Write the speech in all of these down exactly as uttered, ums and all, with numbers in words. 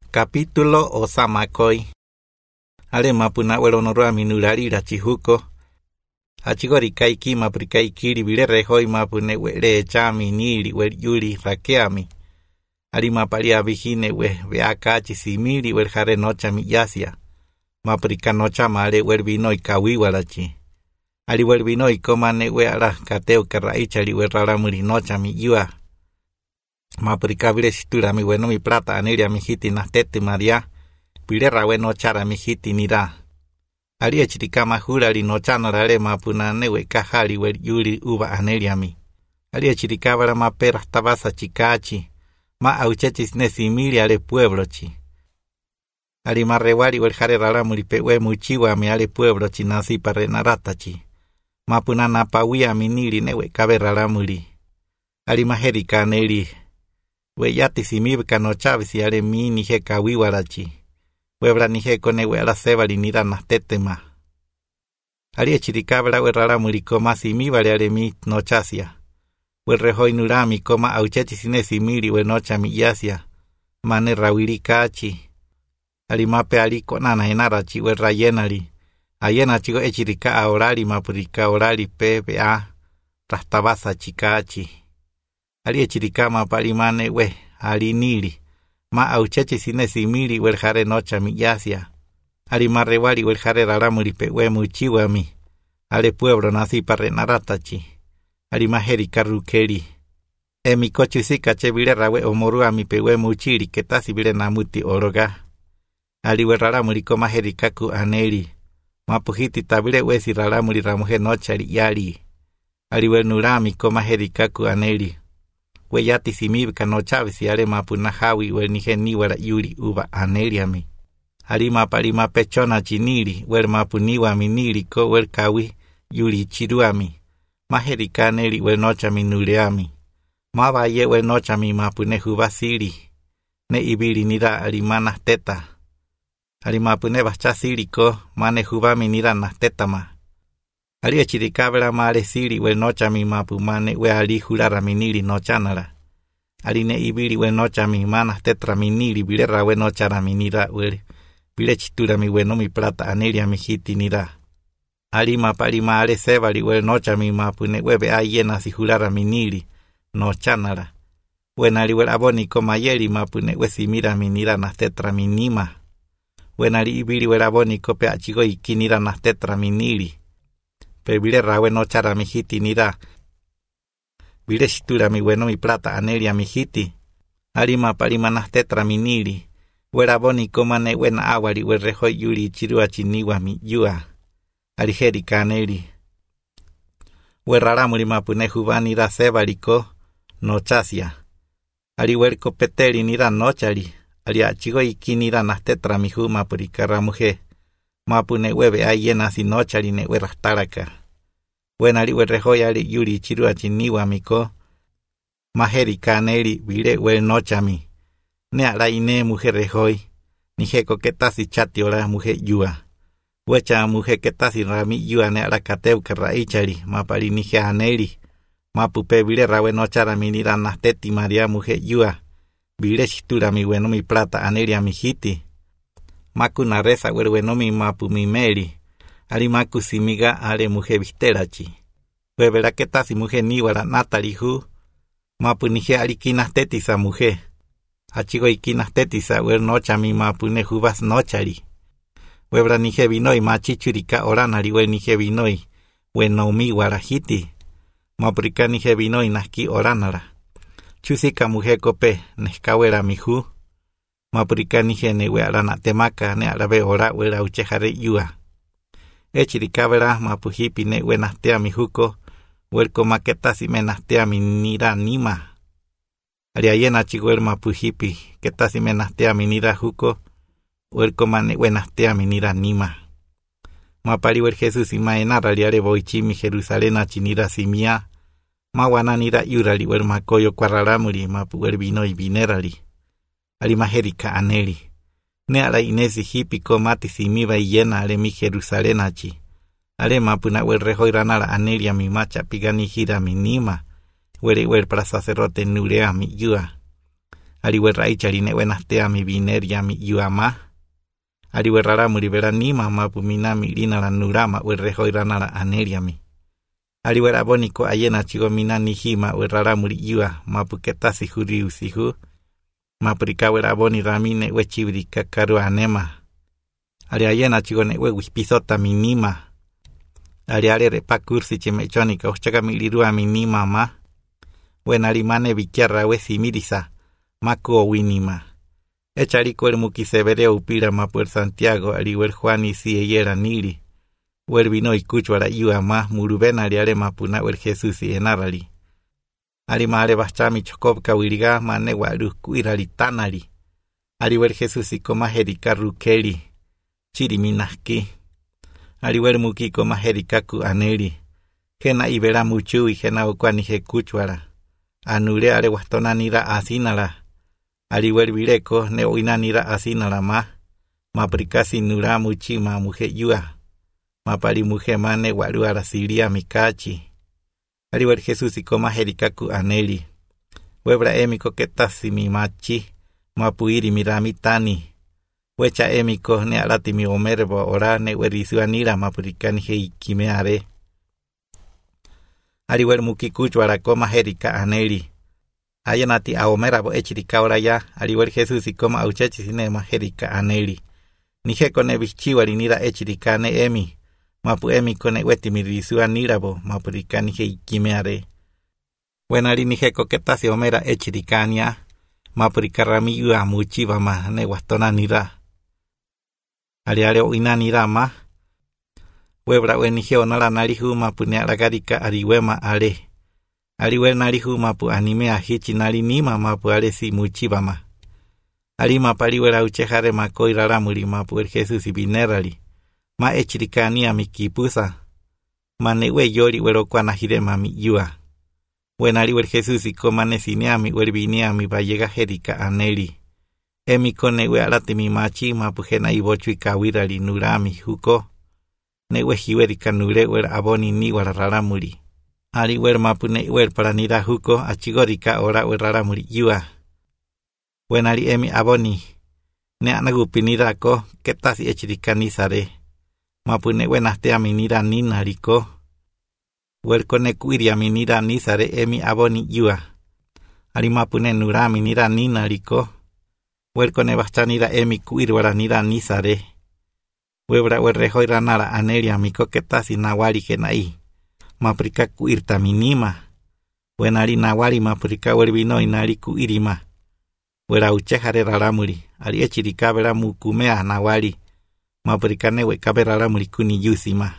Capítulo Osamakoi. Ale mapuna welo norua minulari la chihuko. Achigori kaiki maprikaikiri bile rehoi mapune wele chami nili wel yuli rakeami. Ali mapali abihine we veakachi simili wel jare nocha miyasia. Maprika nocha male wel vino y kawiwalachi. Ali wel vino y komane we ala kateo karaicha li wel ralamuri nocha miyua. Maprika bile situra mi bueno mi plata anelia mi hiti nastete maria. Bile rawe nochara mi hiti nira. Ali echirika mahura li nochano rale mapuna newe kahali wel yuli uba anelia mi. Ali echirika bara mapera tabasa chikachi. Ma auchechis nesimili ale pueblo chi. Ali marrewari wel jare ralamuri pewe muchiwa mi ale pueblo chi nasi pare narata chi. Mapuna napawia minili newe kabe ralamuri. Ali maherika neli. We yati simib kano chavisi ale mi nije kawiwarachi. Webra nije kone we ala sebali nira nastetema. Ali echirikabra we ralamuri koma simibale ale mi nochasia. We rehoi nurami koma auchechi sine simili we nocha miyasia. Mane rawiri kachi. Ali mape ali konana enarachi we rayenari. Ayena chigo echirika aorali mapurika orali pepe a. Rastabasa chikachi. Ali echirikama palimane we ali nili. Ma auchechi sine simili we jare nocha miyasia. Ali marrewali we jare raramuri pe we muchiwa mi. Ale pueblo nasi pare naratachi. Ali maheri karukeri. E mi kochusika che bile rawe omorua mi pe we muchiri ketasi bile namuti oroga. Ali we raramuri ko maheri kaku aneli. Mapuhiti tabile we si raramuri ramuhe nocha li yali. Ali we nurami ko maheri kaku aneli. We yati simib kano chavisi ale mapuna hawi we nije niwara yuri uba aneliami. Ali mapali mapechona chinili we mapuniwa minili ko we kawi yuri chiruami. Maherika aneli we nocha minuleami. Mabaye we nocha mi mapune hubasiri. Ne ibili nira alimana teta. Ali mapune bachasiri ko mane hubami nira nastetama. Ali echirikabra male siri we nocha mi mapu mane we ali hulara minili nochanara. Ali ne ibili we nocha mi manas tetra minili bilera we nochara minira we. Bile chitura mi we no mi plata anelia mi hiti nira. Ali mapali male sebali we nocha mi mapu ne we be ayena si hulara minili nochanara. We nali we aboni komayeli mapu ne we simira minira nas tetra minima. We nali ibili we aboni kope achigo ikinira nas tetra minili. Pe bile rawe no chara mi hiti nira. Bile shitura mi bueno mi plata anelia mi hiti. Ali mapali manas tetra minili. Wera boni komane wena awari we rehoi yuri chirua chiniwa mi yua. Ali herika aneli. Wera ramuri mapune hubani ra sebaliko no chasia. Ali werko peteri nira no chari. Ali achigo iki nira nas tetra mi huma purikara muhe. Mapune webe ayena si nochari ne we rastaraka. Wenali we rehoyali yuri chirua chiniwa miko. Maheri kaneli bile we nochami. Ne ala ine mujer rehoi. Nijeko ketasi chati ora mujer yua. Wecha mujer ketasi rami yua ne ala kateu kerraichari. Mapari nije aneli. Mapupe bile rawe nochara minira nasteti maria mujer yua. Bile shitura mi bueno mi plata anelia mi hiti. Maku na reza werwenomi mapu mi meri. Ali maku simiga ale mujer visterachi. Webera que tasi mujer niwara natali hu. Mapu nije ali kinastetisa mujer. Achigo ikinastetisa wer nocha mi mapu ne hubas nochari. Webra nije vinoi machichurika oranari we nije vinoi. We no mi warahiti. Mapurika nije vinoi naski oranara. Chusika mujer kope neskawera mi hu. Mapurika nije ne we ala natemaka ne ala be ora we la uchejare yua. Echirikabra mapuhipi ne we nastea mi huko. Welko maketa si me nastea mi nira nima. Ariayena chiguel mapuhipi. Keta si me nastea mi nira huko. Welko mane we nastea mi nira nima. Mapari wel Jesus ima enara liare boichi mi Jerusalena chinira simia. Mawana nira yurali wel makoyo kwararamuri mapu wel vino y vinerali. Ali maherika aneli. Ne ala inesi hipi ko mati simiba yena ale mi Jerusalena chi. Ale mapuna wel rehoi ranara anelia mi macha pigani hira mi nima. Wele wel para sacerdote nurea mi yua. aliwe raichari ne wenastea mi vineria mi yuama, aliwe raramuri veranima mapu minami lina la nurama we rehoirana la aneriami. Aliwe raboniko ayena chigo minani hima we raramuri yua mapu ketasi huri usihu, mapurikawe raboni ramine we chivrika karu anema. Ali ayena chigo ne we wispizota minima. Ali ale repakursi chimechonika ushaka milirua minima ma. We nalimane vikiara we simirisa. Maku o winima. Echariko el mukisebere upira mapuer Santiago aliwer Juani si eyera nili. Wer vino y kuchwara yua ma murubena aliare mapuna wer Jesús y enarali. Alimare bachami chokopka wiriga mane waru kuirali tanali. Aliwer Jesús y koma herika rukeli. Chiriminaski. Aliwer muki koma herika ku aneli. Gena ibera muchu y gena okwani he kuchwara. Anule ale wastona nira asinala. Aliwer vireko ne oinanira asinala ma. Maprikasi nura muchi ma muje yua. Mapari muje mane waru arasilia mikachi. Aliwer Jesús y koma herikaku aneli. Webra emiko ketasi mi machi. Mapuiri mirami tani. Wecha emiko ne alati mi omerbo ora ne werisuanira mapurikani he kimeare. Aliwer mukikuchu arakoma herika aneli. Ayanati a omerabo echirika ora ya. Aliwer Jesús y koma auchechi sinema herika aneli. Nije kone bichiwari nira echirika ne emi. Mapu emi kone weti mirisuanirabo mapurikani he kimeare. Wenari nije koketasi omera echirikania. Mapurikarami yua muchiva ma ne wastona nira. Aliare oinanira ma. Webra wenije onala narihu mapu ne alagarika ariwema ale. Aliwe narihu mapu anime ahichi nari nima mapu ale si muchiva ma. Alima paliwera uchejare makoi raramuri mapu el Jesús y binerali. Ma echirikania mi kipusa. Manewe yori wero kwanahire mami yua. Wenari el Jesús y komane sineami wer biniami vallega herika aneli. Emi konewe alate mi machi mapu gena ibochu y kawirali nurami huko. Newe hiweri kanure wer aboni ni wer raramuri. Ari wer mapu ne wer para nira huko achigorika ora wer raramuri yua. Wenari emi aboni. Ne anagupi nira ko ketasi echirika nisare. Mapu ne wenastea mi nira ninariko. Wer kone kuiria mi nira nisare emi aboni yua. Ari mapu ne nurami nira ninariko. Wer kone bastanira emi kuirwara nira nisare. Webra wer rehoira nara anelia miko ketasi nawari genai. Maprika kuirta minima. Wenari nawari maprika wer vino inari kuirima. Wera uchejare raramuri. Ari echirika vera mukumea nawari. Maprika newe kabe raramuri kuni yusima.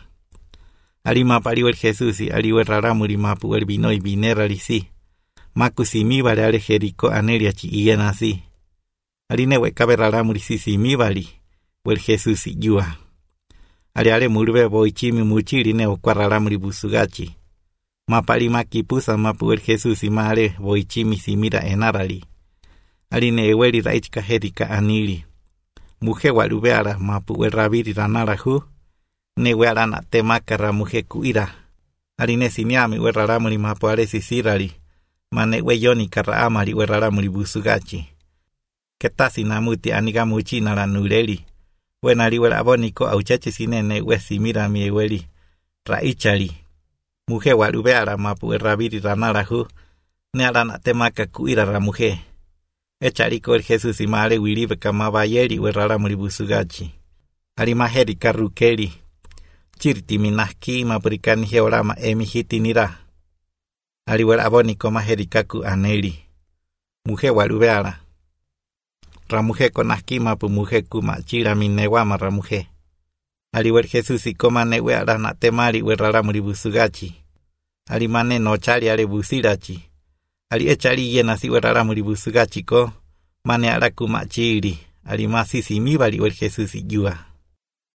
Ari mapari wer Jesús y ari wer raramuri mapu wer vino y vinerali si. Makusimi vale ale jeriko anelia chi iena si. Ari newe kabe raramuri si simi vali. Wer Jesús y yua. Ari ale murbe boichimi muchiri ne okwarraramuri busugachi. Mapari makipusa mapu wer Jesús y mare boichimi simira enarali. Ari ne eweri raichka herika anili. Muje warubeara mapu wer rabiri ranara hu. Ne weara na temaka ra muje kuira. Ari ne siniami wer raramuri mapu ale sisirali. Mane we yoni kara amari wer raramuri busugachi. Ketasi namuti aniga muchi nara nureli. Wenari wer aboniko auchachi sinene we simira mi eweli. Raichali. Muje warubeara mapu wer rabiri ranara hu. Ne ala na temaka kuira ra muje. Echariko el Jesús y mare wiribe kama bayeri wer raramuri busugachi. Ari maheri karukeli. Chirti minaski mapurikani heorama emi hiti nira. Ari wer aboniko maheri kaku aneli. Muje warubeara. Ramuje konaski mapu muje kumachira minewama ramuje. Ari wer Jesús y koma newe ara na temari wer raramuri busugachi. Ari mane no chari ale busirachi. Ari echari yena si wer raramuri busugachi ko. Mane ara kumachiri. Ari masi simibari wer Jesús y yua.